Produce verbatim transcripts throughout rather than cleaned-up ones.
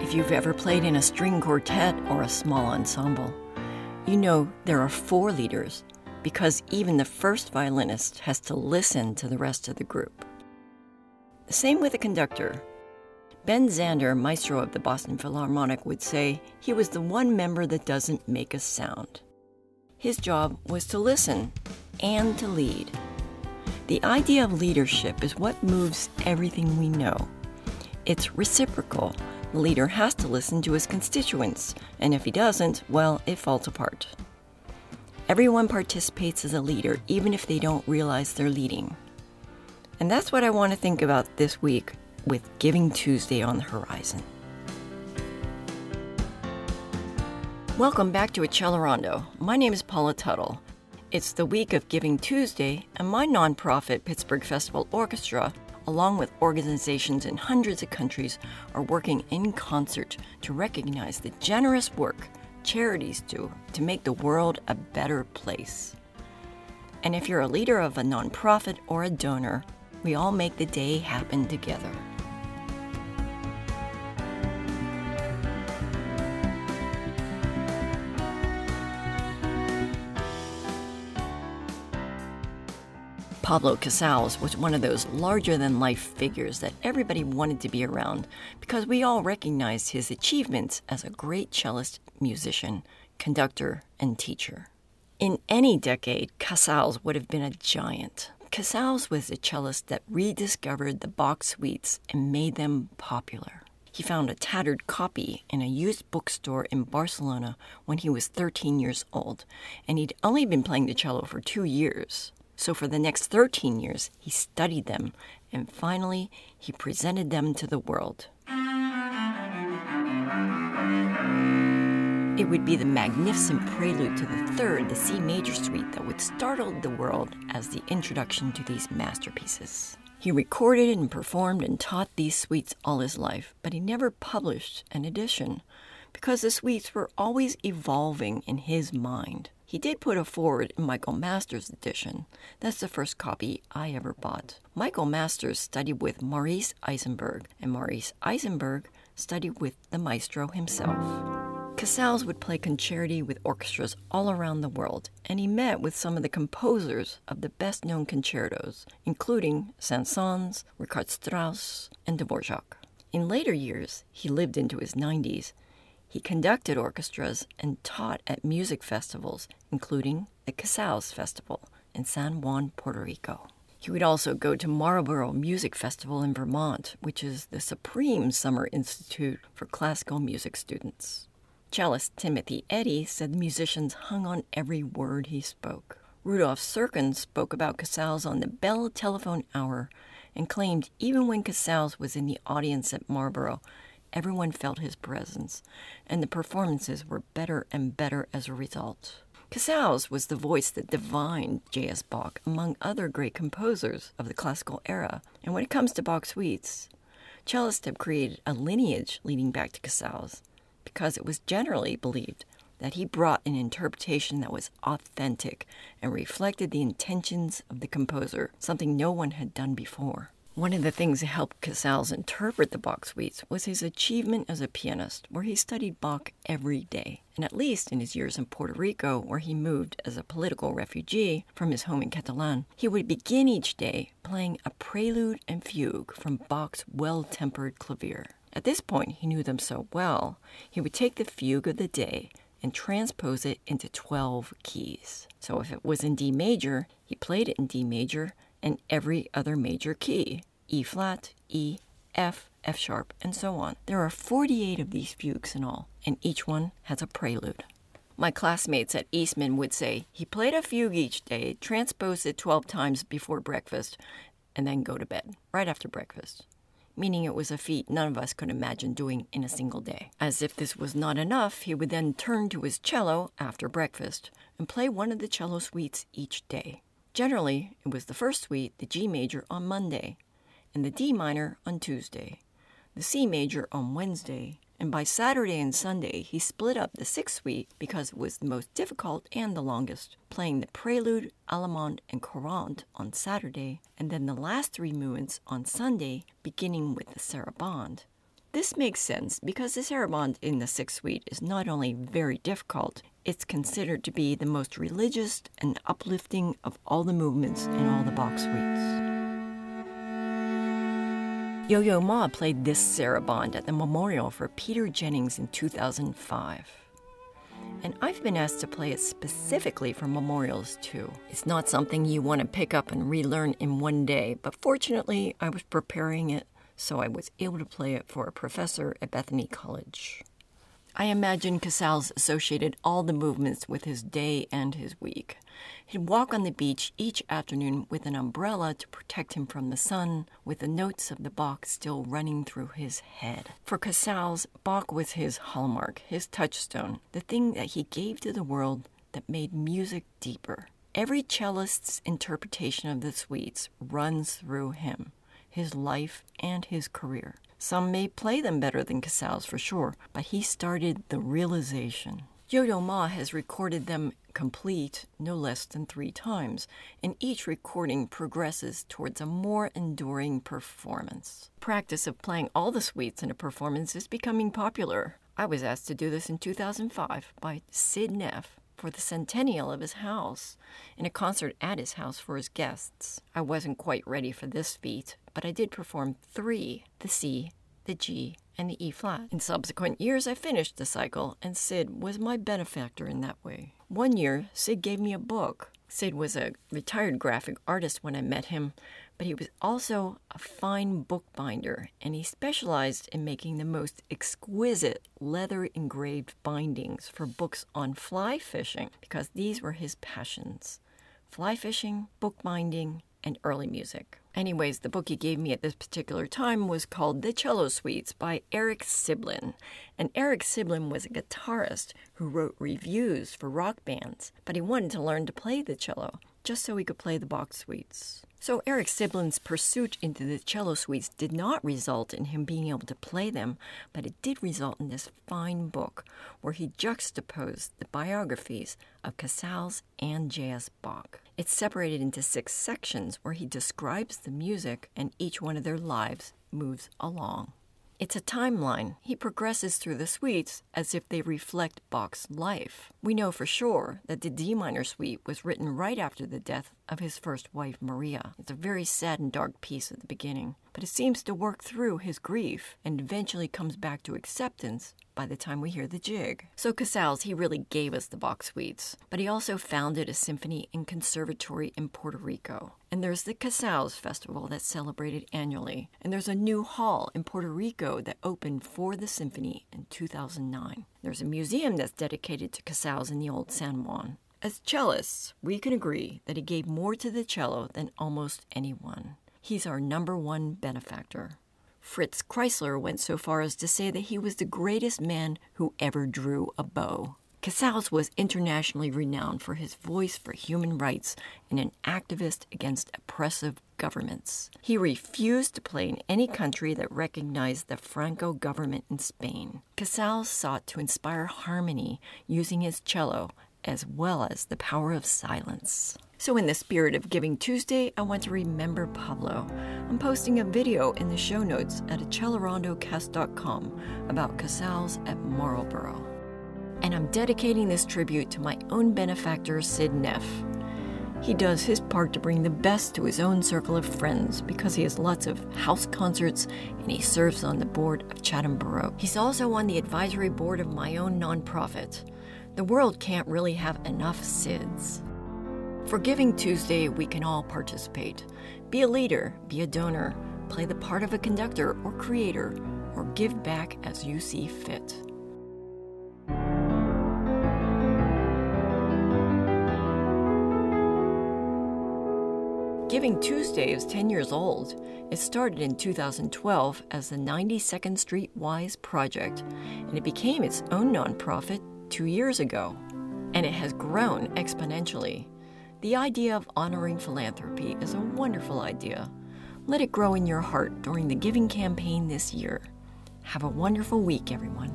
If you've ever played in a string quartet or a small ensemble, you know there are four leaders because even the first violinist has to listen to the rest of the group. The same with a conductor. Ben Zander, maestro of the Boston Philharmonic, would say he was the one member that doesn't make a sound. His job was to listen and to lead. The idea of leadership is what moves everything we know. It's reciprocal. The leader has to listen to his constituents, and if he doesn't, well, it falls apart. Everyone participates as a leader, even if they don't realize they're leading. And that's what I want to think about this week with Giving Tuesday on the horizon. Welcome back to Accelerando. My name is Paula Tuttle. It's the week of Giving Tuesday, and my nonprofit Pittsburgh Festival Orchestra, along with organizations in hundreds of countries, are working in concert to recognize the generous work charities do to make the world a better place. And if you're a leader of a nonprofit or a donor, we all make the day happen together. Pablo Casals was one of those larger-than-life figures that everybody wanted to be around because we all recognized his achievements as a great cellist, musician, conductor, and teacher. In any decade, Casals would have been a giant. Casals was a cellist that rediscovered the Bach suites and made them popular. He found a tattered copy in a used bookstore in Barcelona when he was thirteen years old, and he'd only been playing the cello for two years. So for the next thirteen years, he studied them, and finally, he presented them to the world. It would be the magnificent prelude to the third, the C major suite, that would startle the world as the introduction to these masterpieces. He recorded and performed and taught these suites all his life, but he never published an edition because the suites were always evolving in his mind. He did put a forward in Michael Masters' edition. That's the first copy I ever bought. Michael Masters studied with Maurice Eisenberg, and Maurice Eisenberg studied with the maestro himself. Casals would play concerti with orchestras all around the world, and he met with some of the composers of the best-known concertos, including Saint-Saëns, Richard Strauss, and Dvorak. In later years, he lived into his nineties. He conducted orchestras and taught at music festivals, including the Casals Festival in San Juan, Puerto Rico. He would also go to Marlborough Music Festival in Vermont, which is the supreme summer institute for classical music students. Cellist Timothy Eddy said the musicians hung on every word he spoke. Rudolf Serkin spoke about Casals on the Bell Telephone Hour and claimed even when Casals was in the audience at Marlborough, everyone felt his presence, and the performances were better and better as a result. Casals was the voice that divined J S. Bach, among other great composers of the classical era. And when it comes to Bach suites, cellists have created a lineage leading back to Casals, because it was generally believed that he brought an interpretation that was authentic and reflected the intentions of the composer, something no one had done before. One of the things that helped Casals interpret the Bach suites was his achievement as a pianist, where he studied Bach every day. And at least in his years in Puerto Rico, where he moved as a political refugee from his home in Catalan, he would begin each day playing a prelude and fugue from Bach's well-tempered clavier. At this point, he knew them so well, he would take the fugue of the day and transpose it into twelve keys. So if it was in D major, he played it in D major and every other major key, E flat, E, F, F sharp, and so on. There are forty-eight of these fugues in all, and each one has a prelude. My classmates at Eastman would say he played a fugue each day, transposed it twelve times before breakfast, and then go to bed, right after breakfast. Meaning it was a feat none of us could imagine doing in a single day. As if this was not enough, he would then turn to his cello after breakfast and play one of the cello suites each day. Generally, it was the first suite, the G major, on Monday, and the D minor on Tuesday, the C major on Wednesday, and by Saturday and Sunday, he split up the sixth suite because it was the most difficult and the longest, playing the Prelude, Allemande, and Courante on Saturday, and then the last three movements on Sunday, beginning with the Sarabande. This makes sense because the Sarabande in the Sixth Suite is not only very difficult, it's considered to be the most religious and uplifting of all the movements in all the Bach suites. Yo-Yo Ma played this Sarabande at the Memorial for Peter Jennings in two thousand five. And I've been asked to play it specifically for memorials too. It's not something you want to pick up and relearn in one day, but fortunately I was preparing it so I was able to play it for a professor at Bethany College. I imagine Casals associated all the movements with his day and his week. He'd walk on the beach each afternoon with an umbrella to protect him from the sun, with the notes of the Bach still running through his head. For Casals, Bach was his hallmark, his touchstone, the thing that he gave to the world that made music deeper. Every cellist's interpretation of the suites runs through him, his life and his career. Some may play them better than Casals for sure, but he started the realization. Yo-Yo Ma has recorded them complete no less than three times, and each recording progresses towards a more enduring performance. Practice of playing all the suites in a performance is becoming popular. I was asked to do this in two thousand five by Sid Neff for the centennial of his house, in a concert at his house for his guests. I wasn't quite ready for this feat, but I did perform three, the C, the G, and the E flat. In subsequent years, I finished the cycle, and Sid was my benefactor in that way. One year, Sid gave me a book. Sid was a retired graphic artist when I met him, but he was also a fine bookbinder, and he specialized in making the most exquisite leather-engraved bindings for books on fly fishing, because these were his passions: fly fishing, bookbinding, and early music. Anyways, the book he gave me at this particular time was called The Cello Suites by Eric Siblin. And Eric Siblin was a guitarist who wrote reviews for rock bands, but he wanted to learn to play the cello just so he could play the Bach suites. So Eric Siblin's pursuit into the cello suites did not result in him being able to play them, but it did result in this fine book where he juxtaposed the biographies of Casals and J S Bach. It's separated into six sections where he describes the music and each one of their lives moves along. It's a timeline. He progresses through the suites as if they reflect Bach's life. We know for sure that the D minor suite was written right after the death of his first wife, Maria. It's a very sad and dark piece at the beginning, but it seems to work through his grief and eventually comes back to acceptance by the time we hear the jig. So Casals, he really gave us the Bach suites, but he also founded a symphony and conservatory in Puerto Rico. And there's the Casals Festival that's celebrated annually. And there's a new hall in Puerto Rico that opened for the symphony in two thousand nine. There's a museum that's dedicated to Casals in the old San Juan. As cellists, we can agree that he gave more to the cello than almost anyone. He's our number one benefactor. Fritz Kreisler went so far as to say that he was the greatest man who ever drew a bow. Casals was internationally renowned for his voice for human rights and an activist against oppressive governments. He refused to play in any country that recognized the Franco government in Spain. Casals sought to inspire harmony using his cello as well as the power of silence. So in the spirit of Giving Tuesday, I want to remember Pablo. I'm posting a video in the show notes at accelerandoCast dot com about Casals at Marlborough. And I'm dedicating this tribute to my own benefactor, Sid Neff. He does his part to bring the best to his own circle of friends because he has lots of house concerts and he serves on the board of Chatham Borough. He's also on the advisory board of my own nonprofit. The world can't really have enough Sids. For Giving Tuesday, we can all participate. Be a leader, be a donor, play the part of a conductor or creator, or give back as you see fit. Giving Tuesday is ten years old. It started in two thousand twelve as the ninety-second Street Wise Project, and it became its own nonprofit two years ago. And it has grown exponentially. The idea of honoring philanthropy is a wonderful idea. Let it grow in your heart during the giving campaign this year. Have a wonderful week, everyone.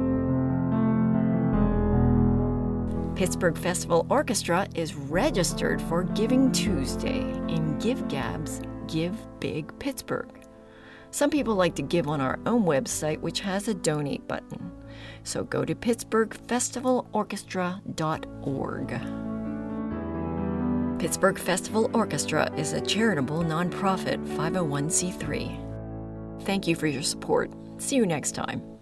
Pittsburgh Festival Orchestra is registered for Giving Tuesday in Give Gab's Give Big Pittsburgh. Some people like to give on our own website, which has a donate button. So go to pittsburgh festival orchestra dot org. Pittsburgh Festival Orchestra is a charitable nonprofit five oh one c three. Thank you for your support. See you next time.